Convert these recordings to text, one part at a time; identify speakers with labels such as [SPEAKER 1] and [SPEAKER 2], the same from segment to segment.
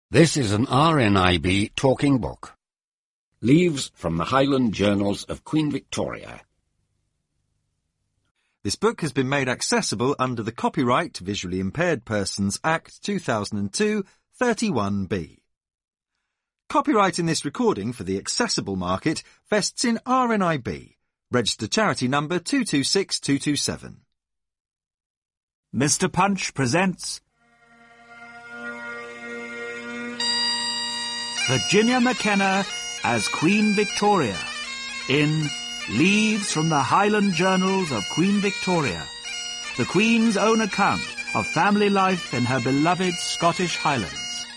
[SPEAKER 1] This is an RNIB talking book. Leaves from the Highland Journals of Queen Victoria.
[SPEAKER 2] This book has been made accessible under the Copyright to Visually Impaired Persons Act 2002, 31B. Copyright in this recording for the accessible market vests in RNIB, registered charity number 226227.
[SPEAKER 3] Mr. Punch presents Virginia McKenna as Queen Victoria in Leaves from the Highland Journals of Queen Victoria, the Queen's own account of family life in her beloved Scottish Highlands.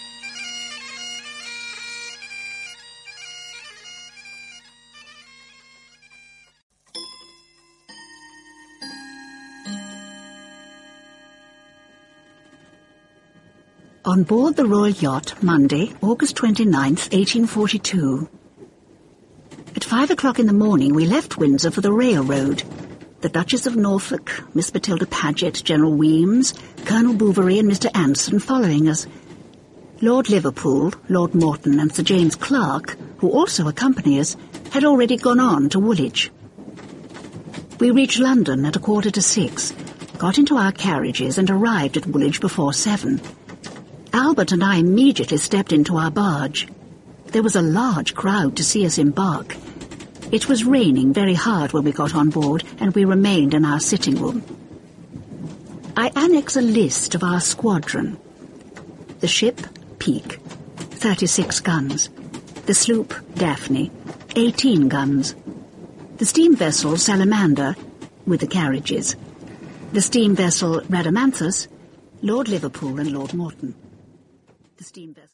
[SPEAKER 4] On board the Royal Yacht, Monday, August 29th, 1842. At 5 o'clock in the morning we left Windsor for the railroad. The Duchess of Norfolk, Miss Matilda Paget, General Weems, Colonel Bouverie and Mr. Anson following us. Lord Liverpool, Lord Morton and Sir James Clark, who also accompany us, had already gone on to Woolwich. We reached London at 5:45, got into our carriages and arrived at Woolwich before 7. Albert and I immediately stepped into our barge. There was a large crowd to see us embark. It was raining very hard when we got on board, and we remained in our sitting room. I annex a list of our squadron. The ship, Peak, 36 guns. The sloop, Daphne, 18 guns. The steam vessel, Salamander, with the carriages. The steam vessel, Rhadamanthus, Lord Liverpool and Lord Morton. The steam vessel.